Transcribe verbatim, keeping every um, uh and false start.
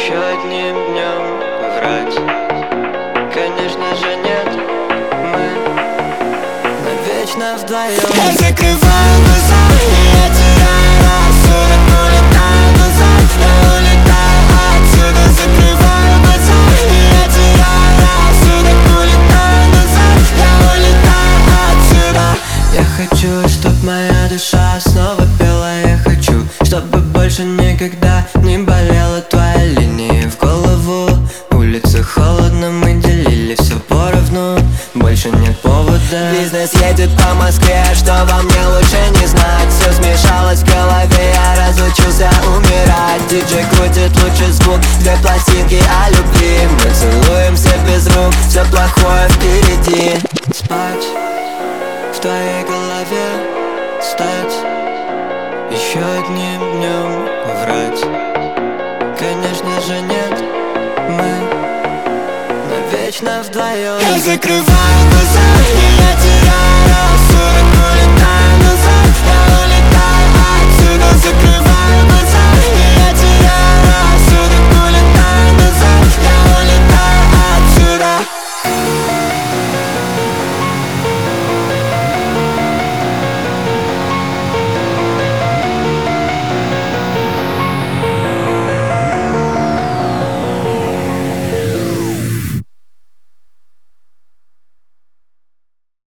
еще одним днем врать? Конечно же нет, мы навечно вдвоем. Я закрываю глаза, и я теряю рассудок. Улетаю назад, я улетаю отсюда. Закрываю глаза, и я теряю рассудок. Улетаю назад, я улетаю отсюда. Я хочу, чтоб моя душа снова пела. Я хочу, чтобы больше никогда не болела твоя линия в голову. Улица холодно, мы делили все поровну. Больше нет повода. Бизнес едет по Москве, что во мне лучше не знать. Все смешалось в голове, я разучился умирать. Диджей крутит лучший звук, две пластинки о любви. Мы целуемся без рук, все плохое впереди. Спать в твоей голове, стать еще одним днем врать? Конечно же нет, мы навечно вдвоем. Я закрываю глаза, и я теряю